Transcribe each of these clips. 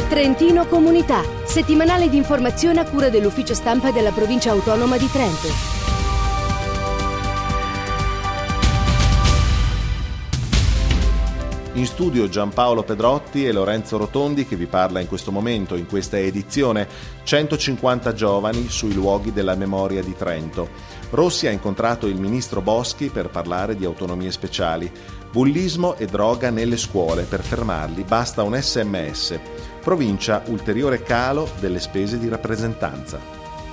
Trentino Comunità, settimanale di informazione a cura dell'Ufficio Stampa della Provincia Autonoma di Trento. In studio Giampaolo Pedrotti e Lorenzo Rotondi che vi parla in questo momento, in questa edizione 150 giovani sui luoghi della memoria di Trento. Rossi ha incontrato il ministro Boschi per parlare di autonomie speciali. Bullismo e droga nelle scuole, per fermarli basta un SMS. Provincia, ulteriore calo delle spese di rappresentanza.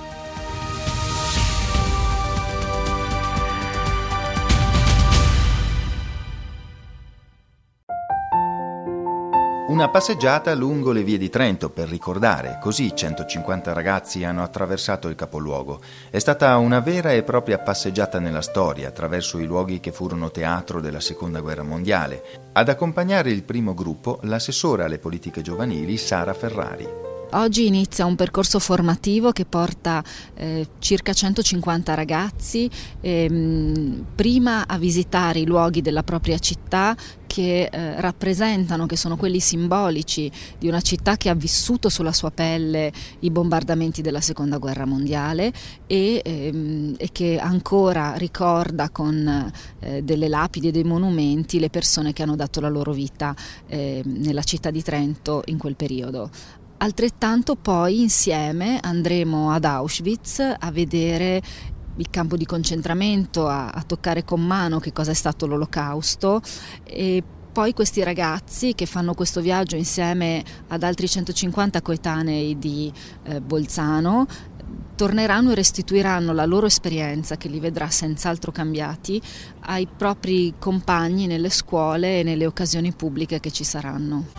Una passeggiata lungo le vie di Trento per ricordare, così 150 ragazzi hanno attraversato il capoluogo. È stata una vera e propria passeggiata nella storia, attraverso i luoghi che furono teatro della Seconda Guerra Mondiale. Ad accompagnare il primo gruppo, l'assessora alle politiche giovanili Sara Ferrari. Oggi inizia un percorso formativo che porta circa 150 ragazzi prima a visitare i luoghi della propria città che rappresentano, che sono quelli simbolici di una città che ha vissuto sulla sua pelle i bombardamenti della Seconda Guerra Mondiale e che ancora ricorda con delle lapidi e dei monumenti le persone che hanno dato la loro vita nella città di Trento in quel periodo. Altrettanto poi insieme andremo ad Auschwitz a vedere il campo di concentramento, a toccare con mano che cosa è stato l'Olocausto, e poi questi ragazzi che fanno questo viaggio insieme ad altri 150 coetanei di Bolzano torneranno e restituiranno la loro esperienza, che li vedrà senz'altro cambiati, ai propri compagni nelle scuole e nelle occasioni pubbliche che ci saranno.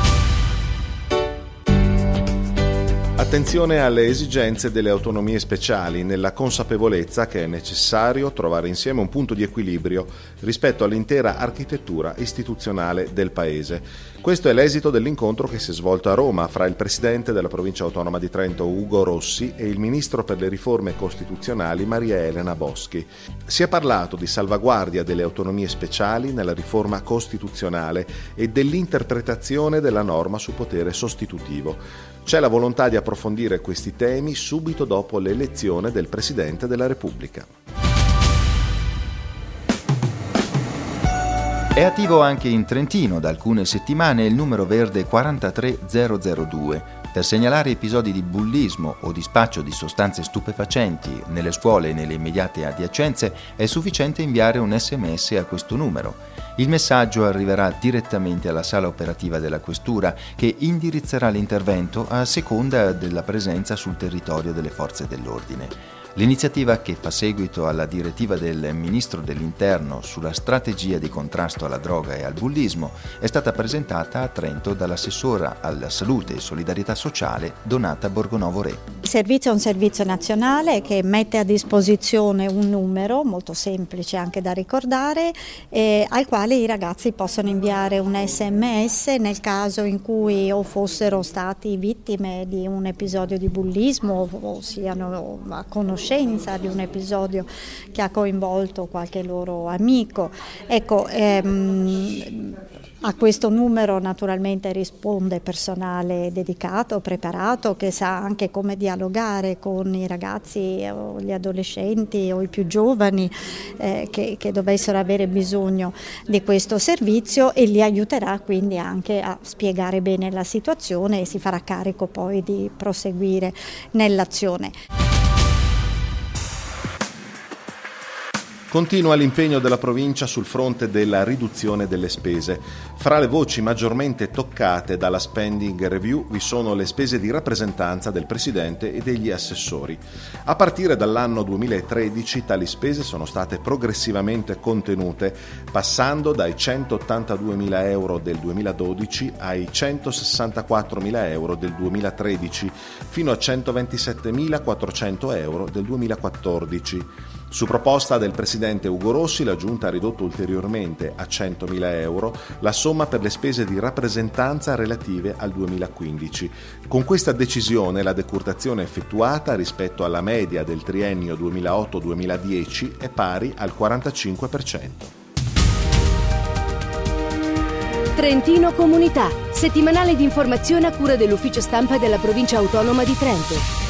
Attenzione alle esigenze delle autonomie speciali, nella consapevolezza che è necessario trovare insieme un punto di equilibrio rispetto all'intera architettura istituzionale del Paese. Questo è l'esito dell'incontro che si è svolto a Roma fra il presidente della Provincia Autonoma di Trento Ugo Rossi e il ministro per le riforme costituzionali Maria Elena Boschi. Si è parlato di salvaguardia delle autonomie speciali nella riforma costituzionale e dell'interpretazione della norma sul potere sostitutivo. C'è la volontà di approfondire questi temi subito dopo l'elezione del Presidente della Repubblica. È attivo anche in Trentino da alcune settimane il numero verde 43002. Per segnalare episodi di bullismo o di spaccio di sostanze stupefacenti nelle scuole e nelle immediate adiacenze è sufficiente inviare un SMS a questo numero. Il messaggio arriverà direttamente alla sala operativa della Questura, che indirizzerà l'intervento a seconda della presenza sul territorio delle forze dell'ordine. L'iniziativa, che fa seguito alla direttiva del Ministro dell'Interno sulla strategia di contrasto alla droga e al bullismo, è stata presentata a Trento dall'assessora alla Salute e Solidarietà Sociale Donata Borgonovo Re. Il servizio è un servizio nazionale che mette a disposizione un numero molto semplice anche da ricordare, al quale i ragazzi possono inviare un SMS nel caso in cui o fossero stati vittime di un episodio di bullismo o siano a conoscenza di un episodio che ha coinvolto qualche loro amico. Ecco, a questo numero naturalmente risponde personale dedicato, preparato, che sa anche come dialogare con i ragazzi o gli adolescenti o i più giovani che dovessero avere bisogno di questo servizio, e li aiuterà quindi anche a spiegare bene la situazione, e si farà carico poi di proseguire nell'azione. Continua l'impegno della provincia sul fronte della riduzione delle spese. Fra le voci maggiormente toccate dalla spending review vi sono le spese di rappresentanza del Presidente e degli assessori. A partire dall'anno 2013 tali spese sono state progressivamente contenute, passando dai 182.000 euro del 2012 ai 164.000 euro del 2013, fino a 127.400 euro del 2014. Su proposta del Presidente Ugo Rossi, la Giunta ha ridotto ulteriormente a 100.000 euro la somma per le spese di rappresentanza relative al 2015. Con questa decisione la decurtazione effettuata rispetto alla media del triennio 2008-2010 è pari al 45%. Trentino Comunità, settimanale di informazione a cura dell'ufficio stampa della provincia autonoma di Trento.